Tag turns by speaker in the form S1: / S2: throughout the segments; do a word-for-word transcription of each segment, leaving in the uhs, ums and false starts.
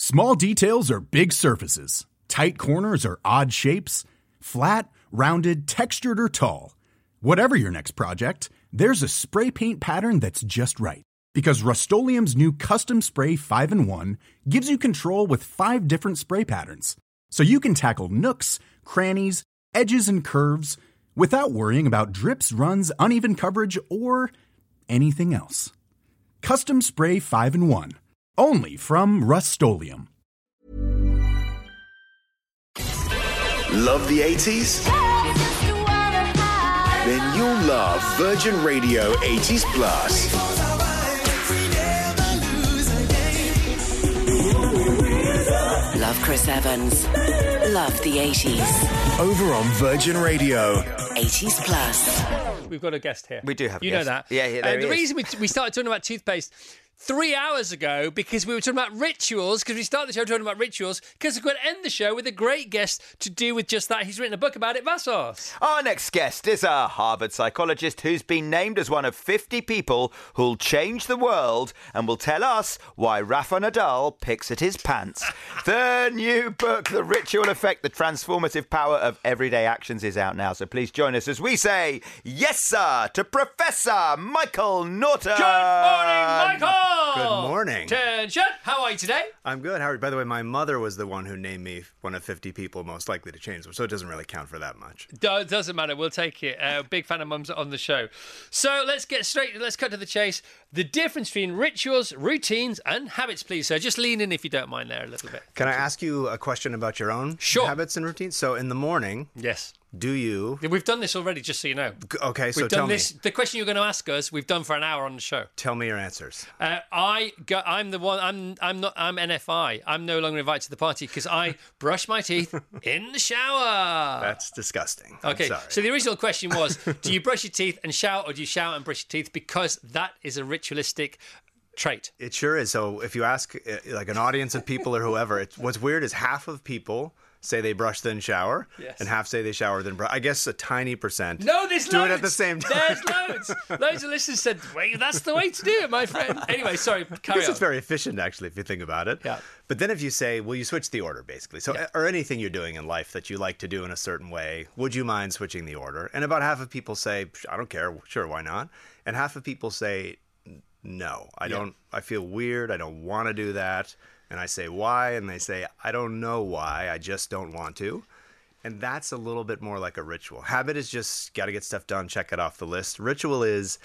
S1: Small details are big surfaces. Tight corners are odd shapes. Flat, rounded, textured, or tall. Whatever your next project, there's a spray paint pattern that's just right. Because Rust-Oleum's new Custom Spray five in one gives you control with five different spray patterns. So you can tackle nooks, crannies, edges, and curves without worrying about drips, runs, uneven coverage, or anything else. Custom Spray five in one. Only from Rust-Oleum.
S2: Love the eighties? Then you'll love Virgin Radio eighties Plus.
S3: Love Chris Evans. Love the eighties.
S2: Over on Virgin Radio.
S3: eighties Plus.
S4: We've got a guest here.
S5: We do have a
S4: you
S5: guest.
S4: know that.
S5: Yeah, yeah, there
S4: uh,
S5: he
S4: The
S5: is.
S4: reason we, we started talking about toothpaste three hours ago because we were talking about rituals, because we started the show talking about rituals, because we're going to end the show with a great guest to do with just that. He's written a book about it, Vassos.
S5: Our next guest is a Harvard psychologist who's been named as one of fifty people who'll change the world and will tell us why Rafa Nadal picks at his pants. The new book, The Ritual Effect, The Transformative Power of Everyday Actions, is out now. So please join us as we say yes, sir, to Professor Michael Norton.
S4: Good morning, Michael!
S6: Good morning.
S4: Attention! How are you today?
S6: I'm good. How are you? By the way, my mother was the one who named me one of fifty people most likely to change them, so it doesn't really count for that much.
S4: Do- doesn't matter. We'll take it. Uh, big fan of Mum's on the show. So let's get straight. Let's cut to the chase. The difference between rituals, routines, and habits, please. So just lean in if you don't mind there a little bit.
S6: Can I ask you a question about your own
S4: Sure.
S6: habits and routines? So in the morning,
S4: Yes.
S6: do you...
S4: We've done this already, just so you know.
S6: Okay, so
S4: We've
S6: tell
S4: done
S6: me.
S4: this. The question you're going to ask us, we've done for an hour on the show.
S6: Tell me your answers.
S4: Uh, I go, I'm the one. I'm. I'm not. I'm N F I. I'm no longer invited to the party because I brush my teeth in the shower.
S6: That's disgusting. I'm
S4: Okay.
S6: sorry.
S4: So the original question was: do you brush your teeth and shower, or do you shower and brush your teeth? Because that is a ritualistic trait.
S6: It sure is. So if you ask uh, like an audience of people or whoever, it's, what's weird is half of people say they brush then shower,
S4: Yes.
S6: and half say they shower then brush. I guess a tiny percent
S4: No, there's
S6: do
S4: loads.
S6: it at the same time.
S4: There's loads. Loads of listeners said, "Wait, that's the way to do it, my friend." Anyway, sorry. Carry
S6: Because
S4: on.
S6: it's very efficient, actually, if you think about it.
S4: Yeah.
S6: But then if you say, well, you switch the order, basically. So,
S4: Yeah.
S6: or anything you're doing in life that you like to do in a certain way, would you mind switching the order? And about half of people say, I don't care. Sure, why not? And half of people say, no, I don't. I feel weird. I don't want to do that. And I say, why? And they say, I don't know why. I just don't want to. And that's a little bit more like a ritual. Habit is just got to get stuff done, check it off the list. Ritual is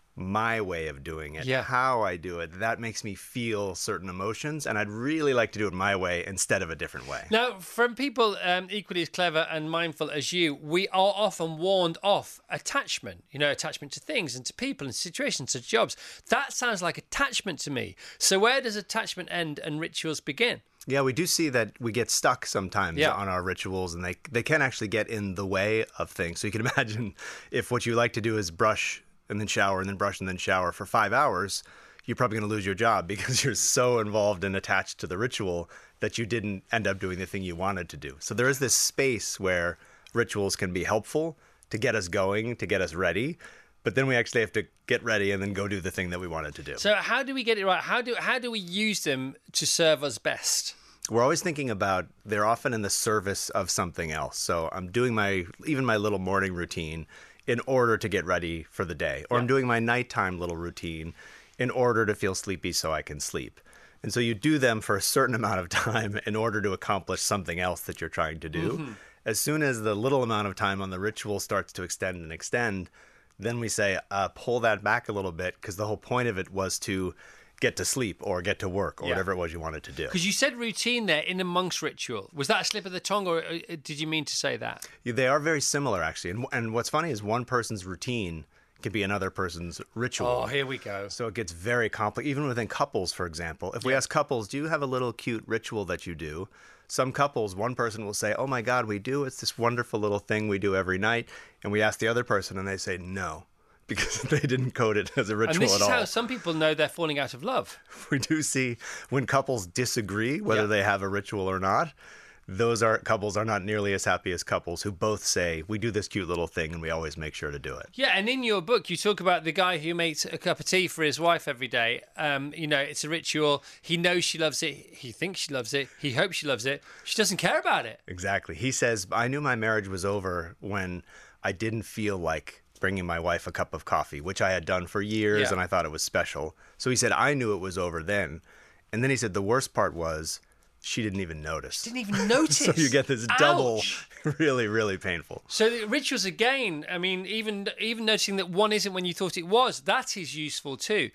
S6: my way of doing it,
S4: Yeah.
S6: how I do it. That makes me feel certain emotions, and I'd really like to do it my way instead of a different way.
S4: Now, from people um, equally as clever and mindful as you, we are often warned off attachment, you know, attachment to things and to people and situations, to jobs. That sounds like attachment to me. So where does attachment end and rituals begin?
S6: Yeah, we do see that we get stuck sometimes
S4: Yeah.
S6: on our rituals, and they they can actually get in the way of things. So you can imagine if what you like to do is brush and then shower and then brush and then shower for five hours, you're probably going to lose your job because you're so involved and attached to the ritual that you didn't end up doing the thing you wanted to do. So there is this space where rituals can be helpful to get us going, to get us ready. But then we actually have to get ready and then go do the thing that we wanted to do.
S4: So how do we get it right? How do how do we use them to serve us best?
S6: We're always thinking about they're often in the service of something else. So I'm doing my even my little morning routine in order to get ready for the day. Or I'm doing my nighttime little routine in order to feel sleepy so I can sleep. And so you do them for a certain amount of time in order to accomplish something else that you're trying to do. Mm-hmm. As soon as the little amount of time on the ritual starts to extend and extend, then we say, uh, pull that back a little bit, because the whole point of it was to get to sleep or get to work or
S4: Yeah.
S6: whatever it was you wanted to do.
S4: Because you said routine there in amongst ritual. Was that a slip of the tongue, or uh, did you mean to say that?
S6: They are very similar, actually. And, and what's funny is one person's routine can be another person's ritual.
S4: Oh, here we go.
S6: So it gets very complex, even within couples, for example. If we ask couples, do you have a little cute ritual that you do? Some couples, one person will say, oh my God, we do. It's this wonderful little thing we do every night. And we ask the other person and they say, no, because they didn't code it as a ritual
S4: And this
S6: at
S4: is
S6: all.
S4: how some people know they're falling out of love.
S6: We do see when couples disagree whether
S4: Yeah.
S6: they have a ritual or not, those are couples are not nearly as happy as couples who both say, we do this cute little thing and we always make sure to do it.
S4: Yeah, and in your book, you talk about the guy who makes a cup of tea for his wife every day. Um, you know, it's a ritual. He knows she loves it. He thinks she loves it. He hopes she loves it. She doesn't care about it.
S6: Exactly. He says, I knew my marriage was over when I didn't feel like bringing my wife a cup of coffee, which I had done for years,
S4: Yeah.
S6: and I thought it was special. So he said, I knew it was over then. And then he said, the worst part was she didn't even notice.
S4: Didn't even notice.
S6: So you get this double,
S4: Ouch.
S6: really, really painful.
S4: So the rituals again, I mean, even even noticing that one isn't when you thought it was, that is useful too.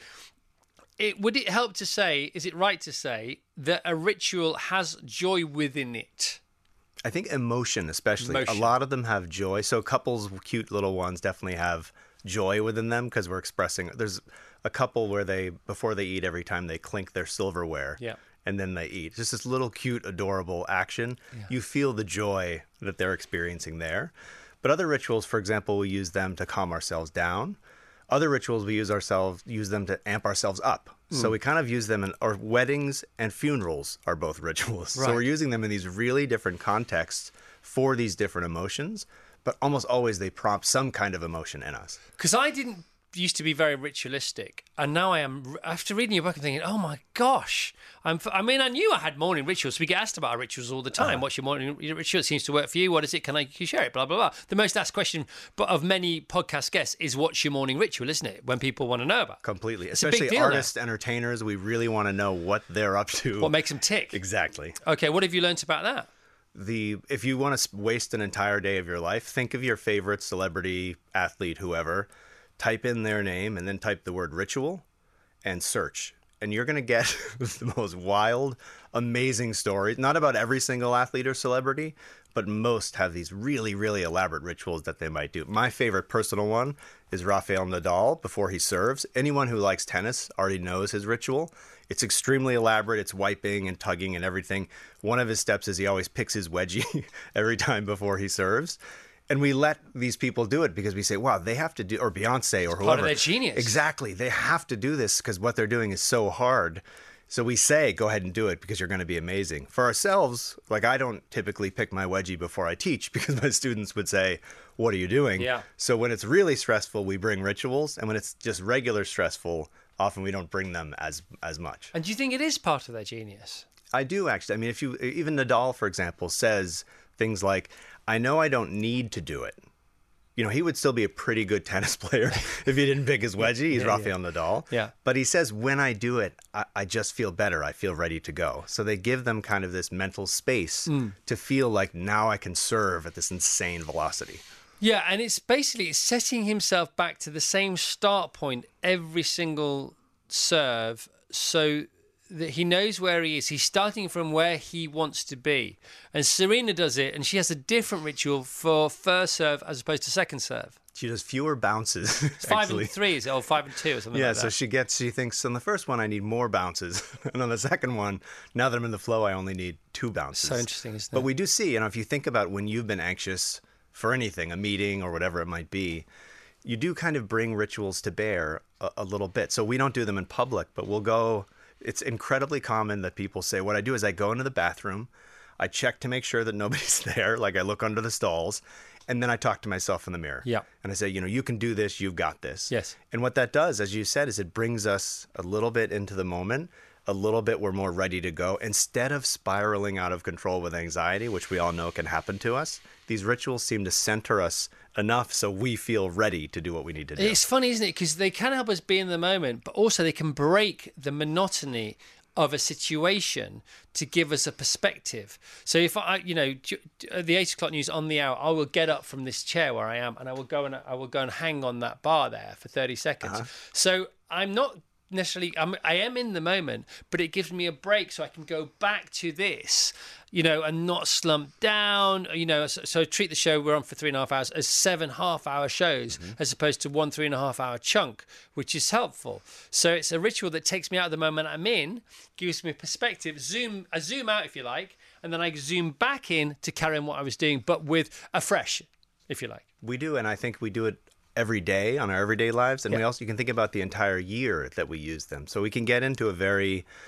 S4: It, would it help to say, is it right to say, that a ritual has joy within it?
S6: I think emotion, especially.
S4: Emotion.
S6: A lot of them have joy. So couples, cute little ones, definitely have joy within them because we're expressing. There's a couple where they, before they eat, every time they clink their silverware.
S4: Yeah.
S6: And then they eat. Just this little cute, adorable action. Yeah. You feel the joy that they're experiencing there. But other rituals, for example, we use them to calm ourselves down. Other rituals, we use ourselves use them to amp ourselves up. Mm. So we kind of use them in our weddings and funerals are both rituals. Right. So we're using them in these really different contexts for these different emotions. But almost always they prompt some kind of emotion in us.
S4: Because I didn't used to be very ritualistic, and now I am. After reading your book, I'm thinking, oh my gosh, I'm. I mean, I knew I had morning rituals. We get asked about our rituals all the time. Uh-huh. What's your morning ritual? It seems to work for you. What is it? Can I can you share it? Blah blah blah. The most asked question, but of many podcast guests, is what's your morning ritual? Isn't it? When people want to know about.
S6: Completely,
S4: it's
S6: especially artists, now. entertainers. We really want to know what they're up to.
S4: What makes them tick?
S6: Exactly.
S4: Okay, what have you learned about that?
S6: The if you want to waste an entire day of your life, think of your favorite celebrity, athlete, whoever. Type in their name and then type the word ritual and search. And you're going to get the most wild, amazing stories. Not about every single athlete or celebrity, but most have these really, really elaborate rituals that they might do. My favorite personal one is Rafael Nadal before he serves. Anyone who likes tennis already knows his ritual. It's extremely elaborate. It's wiping and tugging and everything. One of his steps is he always picks his wedgie every time before he serves. And we let these people do it because we say, wow, they have to do, or Beyonce or
S4: it's
S6: whoever.
S4: Part of their genius.
S6: Exactly. They have to do this because what they're doing is so hard. So we say, go ahead and do it because you're going to be amazing. For ourselves, like I don't typically pick my wedgie before I teach because my students would say, what are you doing?
S4: Yeah.
S6: So when it's really stressful, we bring rituals. And when it's just regular stressful, often we don't bring them as as much.
S4: And do you think it is part of their genius?
S6: I do, actually. I mean, if you, even Nadal, for example, says things like, I know I don't need to do it. You know, he would still be a pretty good tennis player if he didn't pick his wedgie. He's yeah, Rafael yeah. Nadal.
S4: Yeah.
S6: But he says, when I do it, I, I just feel better. I feel ready to go. So they give them kind of this mental space mm. to feel like now I can serve at this insane velocity.
S4: Yeah, and it's basically it's setting himself back to the same start point every single serve so that he knows where he is. He's starting from where he wants to be. And Serena does it, and she has a different ritual for first serve as opposed to second serve.
S6: She does fewer bounces.
S4: It's five and three, is it? Or five and two or something
S6: yeah,
S4: like that.
S6: Yeah, so she gets, she thinks, on the first one, I need more bounces. And on the second one, now that I'm in the flow, I only need two bounces.
S4: So interesting, isn't it?
S6: But we do see, you know, if you think about when you've been anxious for anything, a meeting or whatever it might be, you do kind of bring rituals to bear a, a little bit. So we don't do them in public, but we'll go... It's incredibly common that people say, what I do is I go into the bathroom, I check to make sure that nobody's there, like I look under the stalls, and then I talk to myself in the mirror.
S4: Yeah.
S6: And I say, you know, you can do this, you've got this.
S4: Yes.
S6: And what that does, as you said, is it brings us a little bit into the moment, a little bit we're more ready to go. Instead of spiraling out of control with anxiety, which we all know can happen to us, these rituals seem to center us enough so we feel ready to do what we need to do.
S4: It's funny, isn't it? Because they can help us be in the moment, but also they can break the monotony of a situation to give us a perspective. So if I, you know, at the eight o'clock news on the hour, I will get up from this chair where I am and I will go and I will go and hang on that bar there for thirty seconds. Uh-huh. So I'm not necessarily, I'm, I am in the moment, but it gives me a break so I can go back to this, you know, and not slump down, you know, so, so treat the show we're on for three and a half hours as seven half hour shows mm-hmm. as opposed to one three and a half hour chunk, which is helpful. So it's a ritual that takes me out of the moment I'm in, gives me perspective, zoom, I zoom out if you like, and then I zoom back in to carry on what I was doing, but with a fresh, if you like.
S6: We do, and I think we do it every day on our everyday lives, and
S4: yeah.
S6: we also, you can think about the entire year that we use them. So we can get into a very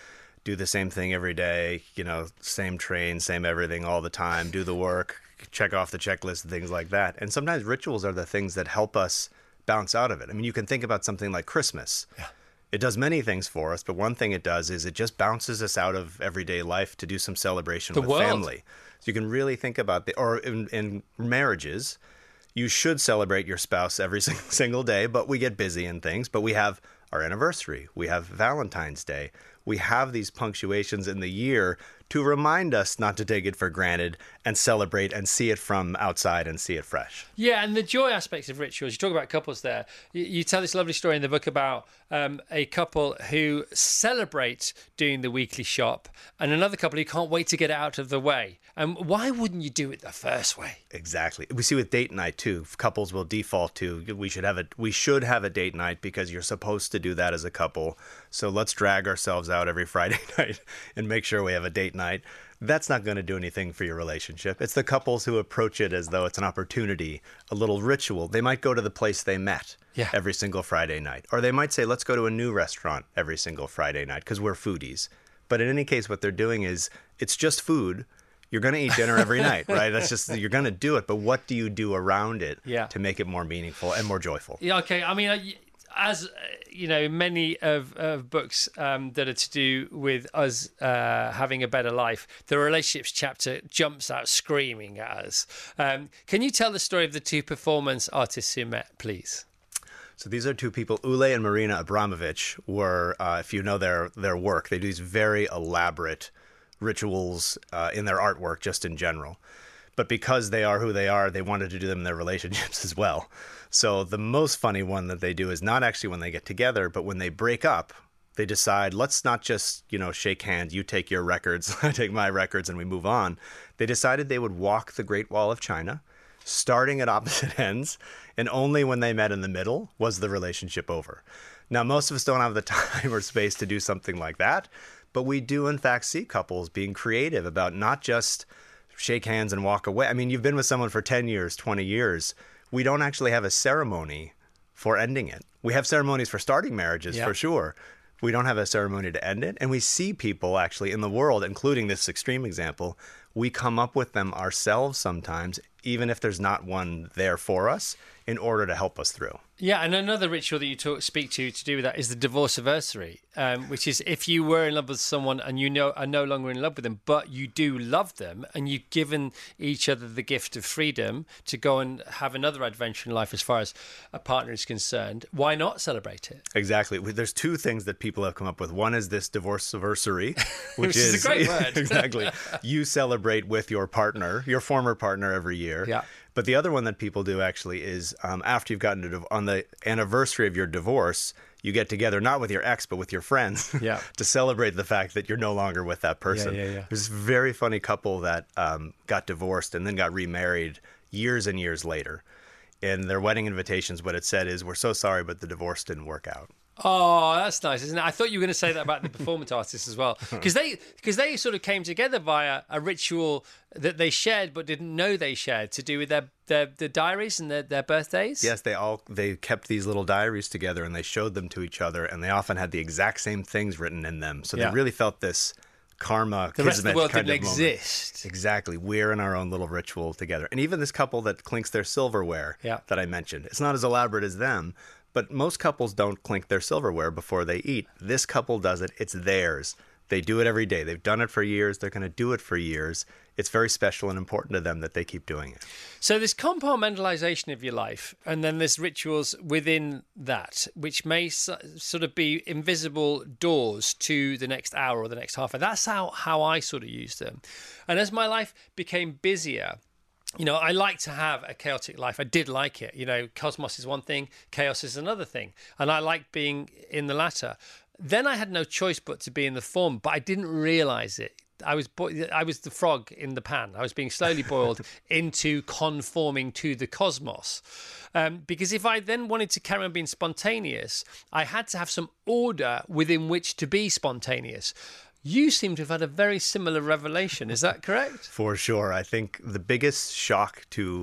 S6: do the same thing every day, you know, same train, same everything all the time, do the work, check off the checklist and things like that. And sometimes rituals are the things that help us bounce out of it. I mean, you can think about something like Christmas. Yeah. It does many things for us, but one thing it does is it just bounces us out of everyday life to do some celebration
S4: the
S6: with
S4: world.
S6: family. So you can really think about the, or in, in marriages, you should celebrate your spouse every single day, but we get busy and things, but we have our anniversary, we have Valentine's Day, we have these punctuations in the year to remind us not to take it for granted and celebrate and see it from outside and see it fresh.
S4: Yeah, and the joy aspects of rituals. You talk about couples there. You, you tell this lovely story in the book about um, a couple who celebrate doing the weekly shop and another couple who can't wait to get out of the way. And why wouldn't you do it the first way?
S6: Exactly. We see with date night too. Couples will default to we should have a we should have a date night because you're supposed to do that as a couple. So let's drag ourselves out every Friday night and make sure we have a date night. That's not going to do anything for your relationship. It's the couples who approach it as though it's an opportunity, a little ritual. They might go to the place they met yeah. every single Friday night. Or they might say, let's go to a new restaurant every single Friday night because we're foodies. But in any case, what they're doing is it's just food. You're going to eat dinner every night, right? That's just, you're going to do it. But what do you do around it
S4: yeah.
S6: to make it more meaningful and more joyful?
S4: Yeah, okay. I mean, I, as you know, many of, of books um, that are to do with us uh, having a better life, the relationships chapter jumps out screaming at us. Um, can you tell the story of the two performance artists who met, please?
S6: So these are two people, Ule and Marina Abramovich, were, uh, if you know their their work, they do these very elaborate rituals uh, in their artwork, just in general. But because they are who they are, they wanted to do them in their relationships as well. So the most funny one that they do is not actually when they get together, but when they break up, they decide, let's not just, you know, shake hands, you take your records, I take my records, and we move on. They decided they would walk the Great Wall of China, starting at opposite ends, and only when they met in the middle was the relationship over. Now, most of us don't have the time or space to do something like that, but we do, in fact, see couples being creative about not just shake hands and walk away. I mean, you've been with someone for ten years, twenty years. We don't actually have a ceremony for ending it. We have ceremonies for starting marriages, yeah. for sure. We don't have a ceremony to end it. And we see people actually in the world, including this extreme example, we come up with them ourselves sometimes, even if there's not one there for us, in order to help us through.
S4: Yeah, and another ritual that you talk, speak to to do with that is the divorce anniversary, um, which is if you were in love with someone and you know are no longer in love with them, but you do love them, and you've given each other the gift of freedom to go and have another adventure in life as far as a partner is concerned, why not celebrate it?
S6: Exactly. There's two things that people have come up with. One is this divorce anniversary, which,
S4: which
S6: is,
S4: is a great word.
S6: Exactly. You celebrate with your partner, your former partner, every year.
S4: Yeah.
S6: But the other one that people do actually is um, after you've gotten to, on the anniversary of your divorce, you get together, not with your ex, but with your friends
S4: yeah.
S6: to celebrate the fact that you're no longer with that person.
S4: Yeah, yeah, yeah.
S6: There's this very funny couple that um, got divorced and then got remarried years and years later. In their wedding invitations, what it said is, we're so sorry, but the divorce didn't work out.
S4: Oh, that's nice, isn't it? I thought you were going to say that about the performance artists as well, because they because they sort of came together via a ritual that they shared but didn't know they shared, to do with their their, their diaries and their, their birthdays.
S6: Yes, they all they kept these little diaries together and they showed them to each other, and they often had the exact same things written in them. So
S4: yeah.
S6: they really felt this karma.
S4: The rest of the world
S6: kind
S4: didn't
S6: of
S4: exist.
S6: Exactly. We're in our own little ritual together. And even this couple that clinks their silverware
S4: yeah.
S6: that I mentioned, it's not as elaborate as them. But most couples don't clink their silverware before they eat. This couple does it. It's theirs. They do it every day. They've done it for years. They're going to do it for years. It's very special and important to them that they keep doing it.
S4: So this compartmentalization of your life, and then there's rituals within that, which may so, sort of be invisible doors to the next hour or the next half hour. That's how, how I sort of use them. And as my life became busier, you know, I like to have a chaotic life. I did like it. You know, cosmos is one thing, chaos is another thing. And I liked being in the latter. Then I had no choice but to be in the former, but I didn't realize it. I was bo- I was the frog in the pan. I was being slowly boiled into conforming to the cosmos. Um, because if I then wanted to carry on being spontaneous, I had to have some order within which to be spontaneous. You seem to have had a very similar revelation. Is that correct?
S6: For sure. I think the biggest shock to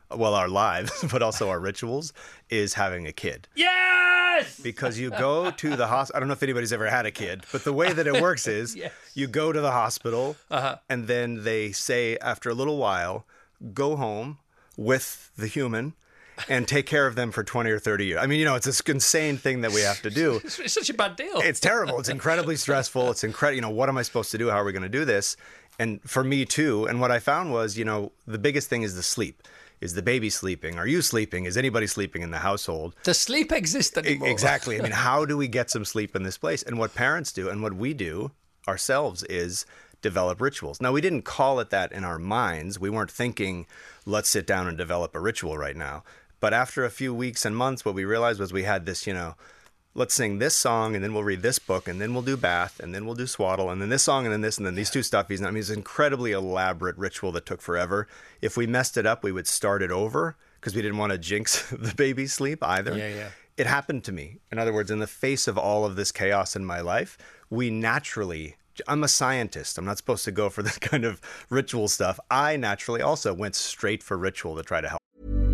S6: well, our lives, but also our rituals, is having a kid.
S4: Yes!
S6: Because you go to the hospital. I don't know if anybody's ever had a kid, but the way that it works is
S4: Yes.
S6: you go to the hospital,
S4: Uh-huh.
S6: and then they say after a little while, go home with the human and take care of them for twenty or thirty years. I mean, you know, it's this insane thing that we have to do.
S4: It's, it's such a bad deal.
S6: It's terrible. It's incredibly stressful. It's incredible. You know, what am I supposed to do? How are we going to do this? And for me too. And what I found was, you know, the biggest thing is the sleep. Is the baby sleeping? Are you sleeping? Is anybody sleeping in the household?
S4: Does sleep exist anymore?
S6: E- Exactly. I mean, how do we get some sleep in this place? And what parents do and what we do ourselves is develop rituals. Now, we didn't call it that in our minds. We weren't thinking, let's sit down and develop a ritual right now. But after a few weeks and months, what we realized was we had this, you know, let's sing this song, and then we'll read this book, and then we'll do bath, and then we'll do swaddle, and then this song, and then this, and then these two stuffies. And I mean, it's an incredibly elaborate ritual that took forever. If we messed it up, we would start it over because we didn't want to jinx the baby's sleep either.
S4: Yeah, yeah.
S6: It happened to me. In other words, in the face of all of this chaos in my life, we naturally, I'm a scientist. I'm not supposed to go for this kind of ritual stuff. I naturally also went straight for ritual to try to help.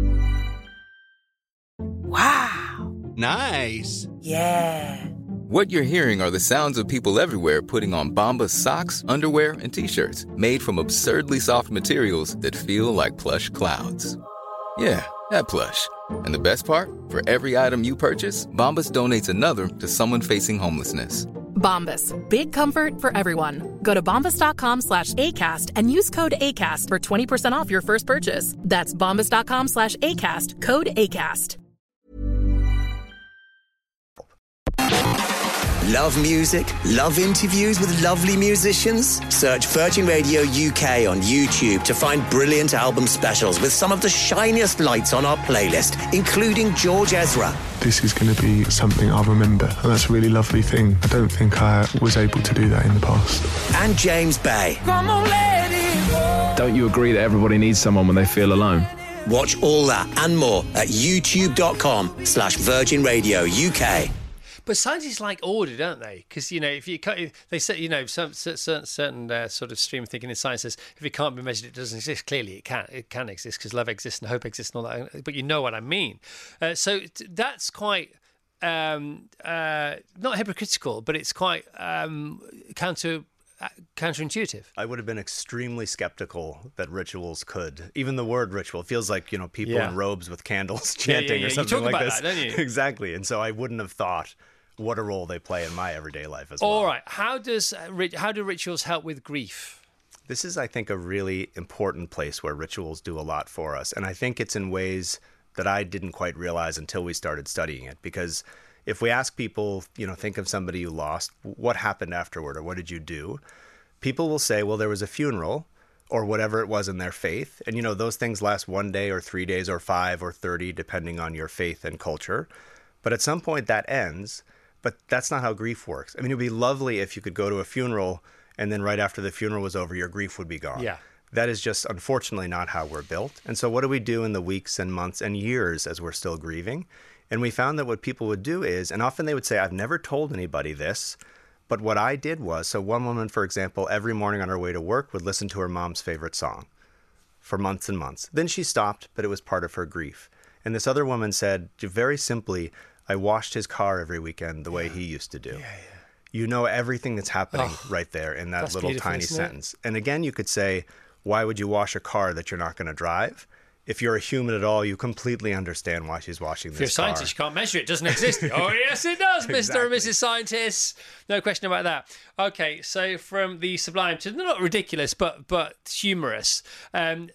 S3: Wow.
S7: Nice.
S3: Yeah.
S8: What you're hearing are the sounds of people everywhere putting on Bombas socks, underwear, and T-shirts made from absurdly soft materials that feel like plush clouds. Yeah, that plush. And the best part? For every item you purchase, Bombas donates another to someone facing homelessness.
S9: Bombas. Big comfort for everyone. Go to bombas.com slash ACAST and use code ACAST for twenty percent off your first purchase. That's bombas.com slash ACAST. Code ACAST.
S2: Love music? Love interviews with lovely musicians? Search Virgin Radio U K on YouTube to find brilliant album specials with some of the shiniest lights on our playlist, including George Ezra.
S10: This is going to be something I'll remember, and that's a really lovely thing. I don't think I was able to do that in the past.
S2: And James Bay.
S11: Don't you agree that everybody needs someone when they feel alone?
S2: Watch all that and more at youtube.com slash Virgin Radio UK.
S4: But scientists like order, don't they? Because, you know, if you can't, if they say, you know, some certain, certain uh, sort of stream of thinking in science says if it can't be measured, it doesn't exist. Clearly, it can. It can exist because love exists and hope exists and all that. But you know what I mean. Uh, so t- that's quite um, uh, not hypocritical, but it's quite um, counter. counterintuitive.
S6: I would have been extremely skeptical that rituals could. Even the word ritual feels like, you know, people
S4: Yeah.
S6: in robes with candles chanting
S4: yeah, yeah.
S6: or
S4: You
S6: something
S4: talk
S6: like
S4: about
S6: this.
S4: that, don't you?
S6: Exactly. And so I wouldn't have thought what a role they play in my everyday life as well.
S4: All right. How does uh, rit- how do rituals help with grief?
S6: This is, I think, a really important place where rituals do a lot for us. And I think it's in ways that I didn't quite realize until we started studying it. Because if we ask people, you know, think of somebody you lost, what happened afterward or what did you do? People will say, well, there was a funeral or whatever it was in their faith. And, you know, those things last one day or three days or five or thirty, depending on your faith and culture. But at some point that ends. But that's not how grief works. I mean, it would be lovely if you could go to a funeral and then right after the funeral was over, your grief would be gone.
S4: Yeah.
S6: That is just unfortunately not how we're built. And so what do we do in the weeks and months and years as we're still grieving? And we found that what people would do is, and often they would say, I've never told anybody this, but what I did was, so one woman, for example, every morning on her way to work would listen to her mom's favorite song for months and months. Then she stopped, but it was part of her grief. And this other woman said, very simply, I washed his car every weekend the way he used to do. Yeah, yeah. You know everything that's happening
S4: Oh,
S6: right there in that
S4: that's
S6: little
S4: beautiful,
S6: tiny
S4: isn't it?
S6: sentence. And again, you could say, why would you wash a car that you're not going to drive? If you're a human at all, you completely understand why she's washing this car.
S4: If you're a scientist, you can't measure it. It doesn't exist. Oh, yes, it does, Mister and
S6: Exactly.
S4: Missus Scientist. No question about that. Okay, so from the sublime to not ridiculous, but but humorous. Um,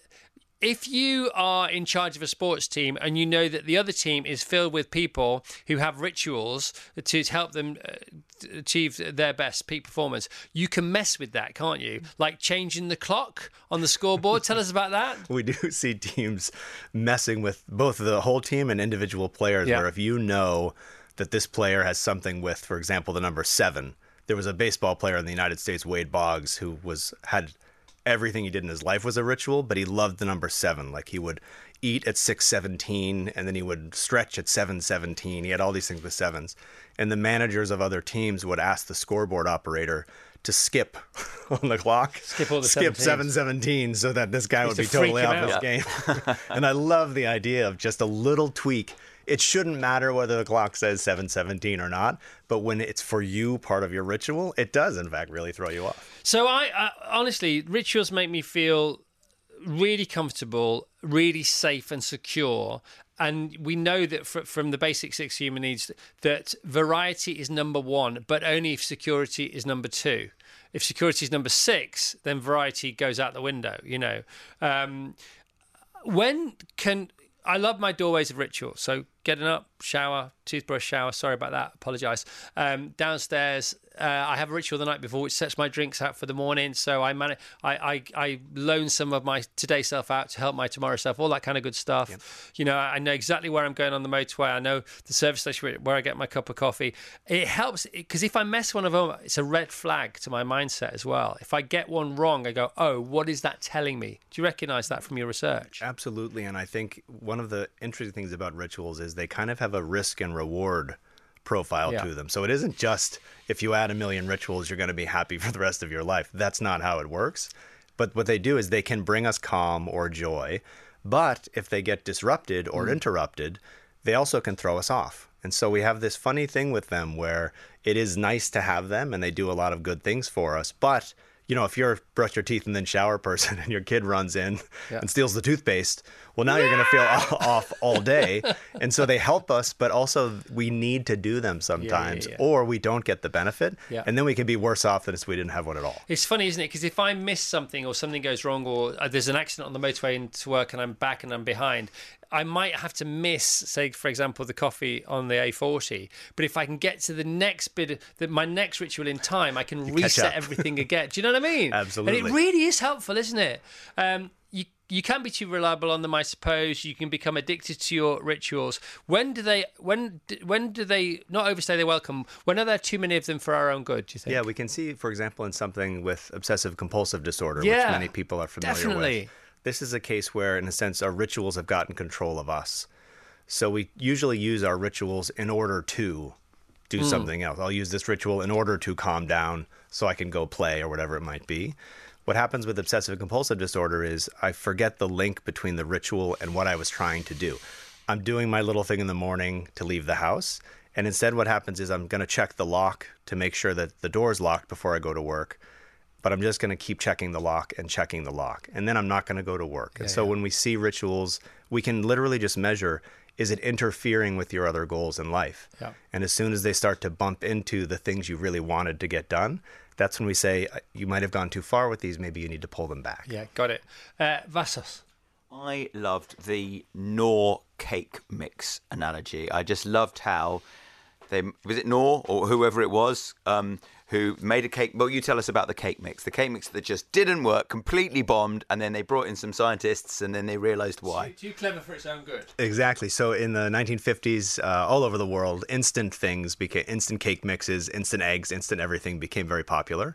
S4: if you are in charge of a sports team and you know that the other team is filled with people who have rituals to help them uh, achieve their best peak performance, you can mess with that, can't you? Like changing the clock on the scoreboard. Tell us about that.
S6: We do see teams messing with both the whole team and individual players,
S4: Yeah.
S6: where if you know that this player has something with, for example, the number seven. There was a baseball player in the United States, Wade Boggs, who was had everything he did in his life was a ritual, but he loved the number seven. Like he would eat at six seventeen, and then he would stretch at seven seventeen. He had all these things with sevens. And the managers of other teams would ask the scoreboard operator to skip on the clock.
S4: Skip all the
S6: Skip
S4: seventeens.
S6: seven seventeen so that this guy would be
S4: Just to freak
S6: totally
S4: him
S6: off his
S4: out.
S6: game. And I love the idea of just a little tweak. It shouldn't matter whether the clock says seven seventeen or not, but when it's for you part of your ritual, it does in fact really throw you off.
S4: So I, I honestly, rituals make me feel really comfortable, really safe and secure. And we know that fr- from the basic six human needs that variety is number one, but only if security is number two. If security is number six, then variety goes out the window, you know. Um, when can... I love my doorways of ritual. So getting up, shower, toothbrush, shower. Sorry about that. Apologise. Um, downstairs, uh, I have a ritual the night before which sets my drinks out for the morning. So I manage, I, I, I loan some of my today self out to help my tomorrow self. All that kind of good stuff. Yep. You know, I know exactly where I'm going on the motorway. I know the service station where I get my cup of coffee. It helps because if I mess one of them, it's a red flag to my mindset as well. If I get one wrong, I go, oh, what is that telling me? Do you recognise that from your research?
S6: Absolutely. And I think one of the interesting things about rituals is they kind of have a risk and reward profile
S4: Yeah.
S6: to them. So it isn't just if you add a million rituals, you're going to be happy for the rest of your life. That's not how it works. But what they do is they can bring us calm or joy. But if they get disrupted or
S4: Mm.
S6: interrupted, they also can throw us off. And so we have this funny thing with them where it is nice to have them and they do a lot of good things for us. But you know, if you're a brush your teeth and then shower person and your kid runs in
S4: Yeah.
S6: and steals the toothpaste, well, now you're going to feel off all day. And so they help us, but also we need to do them sometimes,
S4: yeah.
S6: or we don't get the benefit.
S4: Yeah.
S6: And then we can be worse off than if we didn't have one at all.
S4: It's funny, isn't it? Because if I miss something or something goes wrong or uh, there's an accident on the motorway into work and I'm back and I'm behind, I might have to miss, say, for example, the coffee on the A forty. But if I can get to the next bit, of, the, my next ritual in time, I can
S6: catch
S4: reset
S6: up.
S4: everything again. Do you know what I mean?
S6: Absolutely.
S4: And it really is helpful, isn't it? Um, you you can be too reliable on them, I suppose. You can become addicted to your rituals. When do they? When when do they not overstay their welcome? When are there too many of them for our own good? Do you think?
S6: Yeah, we can see, for example, in something with obsessive compulsive disorder,
S4: Yeah,
S6: which many people are familiar
S4: definitely.
S6: with. This is a case where, in a sense, our rituals have gotten control of us. So we usually use our rituals in order to do
S4: Mm.
S6: something else. I'll use this ritual in order to calm down so I can go play or whatever it might be. What happens with obsessive compulsive disorder is I forget the link between the ritual and what I was trying to do. I'm doing my little thing in the morning to leave the house, and instead what happens is I'm going to check the lock to make sure that the door's locked before I go to work. But I'm just going to keep checking the lock and checking the lock. And then I'm not going to go to work.
S4: Yeah,
S6: and so
S4: yeah.
S6: when we see rituals, we can literally just measure, is it interfering with your other goals in life?
S4: Yeah.
S6: And as soon as they start to bump into the things you really wanted to get done, that's when we say, you might have gone too far with these. Maybe you need to pull them back.
S4: Yeah, got it. Uh, Vassos.
S5: I loved the Knorr cake mix analogy. I just loved how they, was it Knorr or whoever it was, um, who made a cake. Well, you tell us about the cake mix. The cake mix that just didn't work, completely bombed, and then they brought in some scientists, and then they realised why.
S4: Too, too clever for its own good.
S6: Exactly. So in the nineteen fifties, uh, all over the world, instant things became instant cake mixes, instant eggs, instant everything became very popular.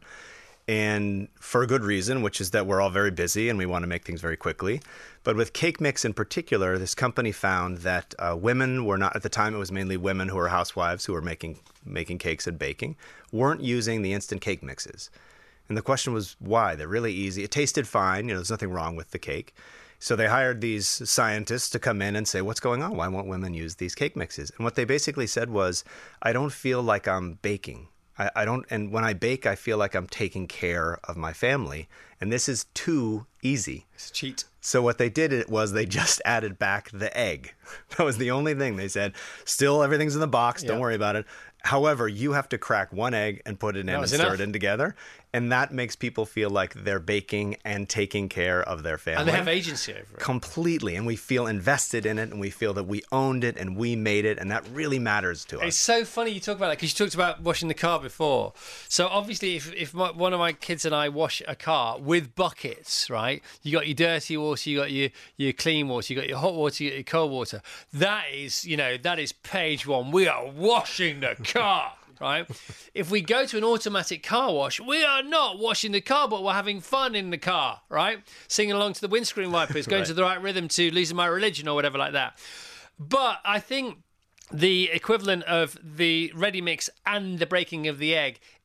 S6: And for a good reason, which is that we're all very busy and we want to make things very quickly. But with cake mix in particular, this company found that uh, women were not, at the time it was mainly women who were housewives who were making making cakes and baking, weren't using the instant cake mixes. And the question was why? They're really easy. It tasted fine. You know, there's nothing wrong with the cake. So they hired these scientists to come in and say, what's going on? Why won't women use these cake mixes? And what they basically said was, I don't feel like I'm baking. I, I don't, and when I bake, I feel like I'm taking care of my family. And this is too easy.
S4: It's a cheat.
S6: So what they did it was they just added back the egg. That was the only thing. They said, still everything's in the box. Don't
S4: Yeah.
S6: worry about it. However, you have to crack one egg and put it in
S4: That
S6: and
S4: was
S6: stir
S4: enough.
S6: it in together. And that makes people feel like they're baking and taking care of their family.
S4: And they have agency over it.
S6: Completely. And we feel invested in it and we feel that we owned it and we made it. And that really matters to us.
S4: It's so funny you talk about that because you talked about washing the car before. So obviously, if, if my, one of my kids and I wash a car with buckets, right? You got your dirty water, you got your, your clean water, you got your hot water, you got your cold water. That is, you know, that is page one. We are washing the car. Right? If we go to an automatic car wash, we are not washing the car, but we're having fun in the car, right? Singing along to the windscreen wipers, going
S6: Right.
S4: to the right rhythm to Losing My Religion or whatever like that. But I think the equivalent of the ready mix and the breaking of the egg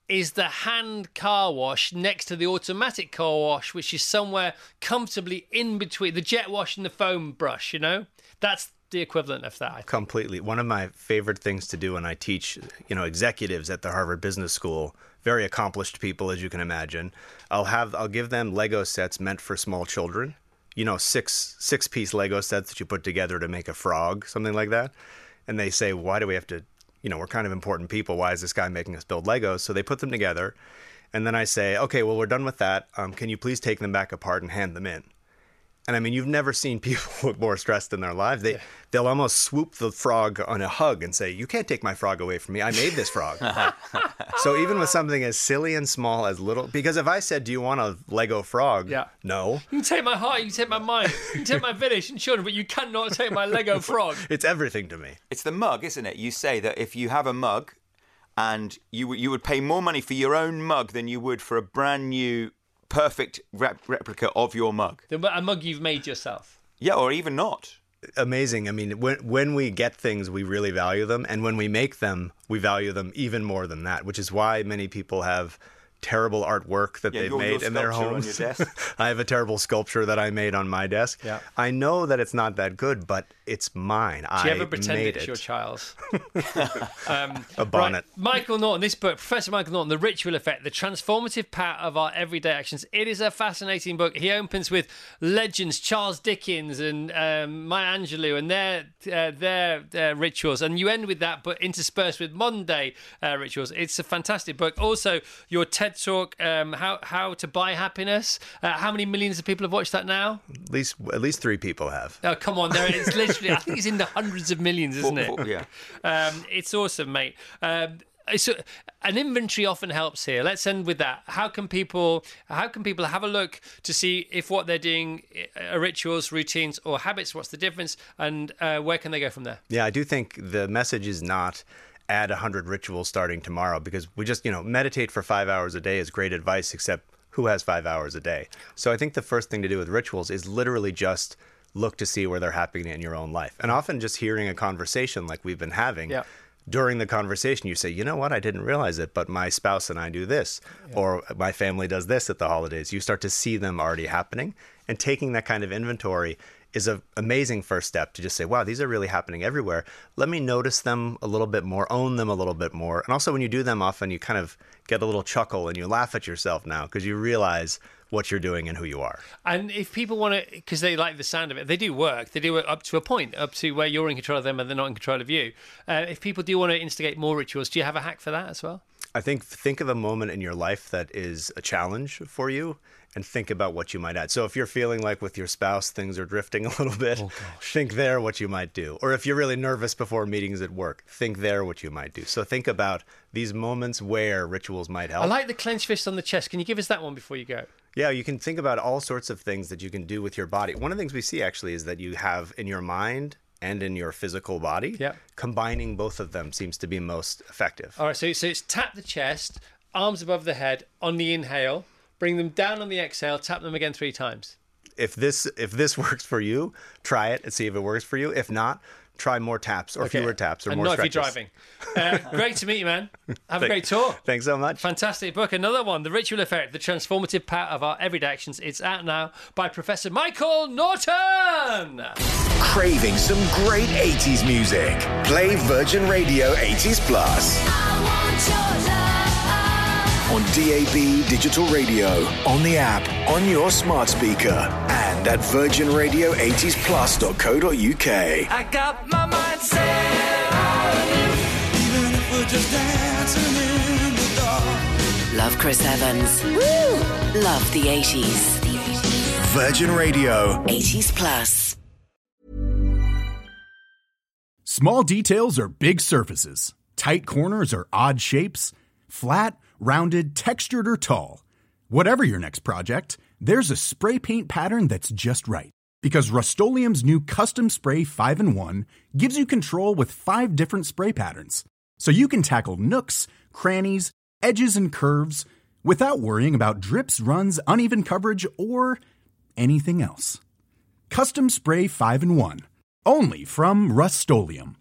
S4: is the hand car wash next to the automatic car wash, which is somewhere comfortably in between the jet wash and the foam brush, you know? That's the equivalent of that.
S6: Completely. One of my favorite things to do when I teach, you know, executives at the Harvard Business School, very accomplished people, as you can imagine, I'll have, I'll give them Lego sets meant for small children. You know, six, six piece Lego sets that you put together to make a frog, something like that. And they say, why do we have to, you know, we're kind of important people. Why is this guy making us build Legos? So they put them together. And then I say, okay, well, we're done with that. Um, can you please take them back apart and hand them in? And I mean, you've never seen people look more stressed in their lives. They, yeah. They'll almost swoop the frog on a hug and say, you can't take my frog away from me. I made this frog. So even with something as silly and small as little, because if I said, do you want a Lego frog?
S4: Yeah.
S6: No.
S4: You can take my heart, you can take my mind, you can take my village and children, but you cannot take my Lego frog.
S6: It's everything to me.
S5: It's the mug, isn't it? You say that if you have a mug and you, you would pay more money for your own mug than you would for a brand new perfect rep- replica of your mug.
S4: A mug you've made yourself.
S5: Yeah, or even not.
S6: Amazing. I mean, when when we get things, we really value them. And when we make them, we value them even more than that, which is why many people have terrible artwork that
S5: yeah,
S6: they've
S5: your,
S6: made
S5: your
S6: in their homes.
S5: On your desk.
S6: I have a terrible sculpture that I made on my desk.
S4: Yeah.
S6: I know that it's not that good, but it's mine.
S4: Do you
S6: I
S4: ever pretend
S6: made
S4: it's
S6: it.
S4: your child's? um,
S6: a bonnet.
S4: Right. Michael Norton, this book, Professor Michael Norton, The Ritual Effect, The Transformative Power of Our Everyday Actions. It is a fascinating book. He opens with legends, Charles Dickens and um, Maya Angelou and their, uh, their uh, rituals. And you end with that, but interspersed with modern day uh, rituals. It's a fantastic book. Also, your TED Talk, um, how, how to Buy Happiness. Uh, how many millions of people have watched that now?
S6: At least, at least three people have.
S4: Oh, come on. There, it's literally, I think it's in the hundreds of millions, isn't it?
S5: Yeah.
S4: Um, it's awesome, mate. Um, so an inventory often helps here. Let's end with that. How can people how can people have a look to see if what they're doing are rituals, routines, or habits? What's the difference? And uh, where can they go from there?
S6: Yeah, I do think the message is not add one hundred rituals starting tomorrow, because we just, you know, meditate for five hours a day is great advice, except who has five hours a day? So I think the first thing to do with rituals is literally just look to see where they're happening in your own life. And often just hearing a conversation like we've been having,
S4: yeah.
S6: during the conversation you say, you know what, I didn't realize it, but my spouse and I do this, yeah. or my family does this at the holidays. You start to see them already happening, and taking that kind of inventory is an amazing first step to just say, wow, these are really happening everywhere. Let me notice them a little bit more, own them a little bit more. And also when you do them, often you kind of get a little chuckle and you laugh at yourself now because you realize what you're doing and who you are.
S4: And if people want to, because they like the sound of it, they do work. They do it up to a point, up to where you're in control of them and they're not in control of you. Uh, if people do want to instigate more rituals, do you have a hack for that as well?
S6: I think think of a moment in your life that is a challenge for you and think about what you might add. So if you're feeling like with your spouse things are drifting a little bit, oh, think there what you might do. Or if you're really nervous before meetings at work, think there what you might do. So think about these moments where rituals might help.
S4: I like the clenched fist on the chest. Can you give us that one before you go?
S6: Yeah, you can think about all sorts of things that you can do with your body. One of the things we see actually is that you have in your mind and in your physical body,
S4: yeah.
S6: combining both of them seems to be most effective.
S4: All right, so, so it's tap the chest, arms above the head on the inhale, bring them down on the exhale, tap them again three times.
S6: If this if this works for you, try it and see if it works for you. If not, try more taps or okay. fewer taps or
S4: and
S6: more
S4: not
S6: stretches.
S4: If you're driving. Uh, great to meet you, man. Have a great tour.
S6: Thanks so much.
S4: Fantastic book. Another one, The Ritual Effect, The Transformative Power of Our Everyday Actions. It's out now by Professor Michael Norton.
S2: Craving some great eighties music? Play Virgin Radio eighties Plus. I want your love. On D A B digital radio, on the app, on your smart speaker, and at virgin radio eighties plus dot co dot uk.
S7: I got my mind set on you, even if we're just dancing in the dark.
S12: Love Chris Evans. Woo! Love the eighties.
S2: Virgin Radio
S12: eighties Plus.
S1: Small details are big surfaces. Tight corners are odd shapes. Flat, rounded, textured, or tall. Whatever your next project, there's a spray paint pattern that's just right. Because Rust-Oleum's new Custom Spray five in one gives you control with five different spray patterns. So you can tackle nooks, crannies, edges, and curves without worrying about drips, runs, uneven coverage, or anything else. Custom Spray five in one. Only from Rust-Oleum.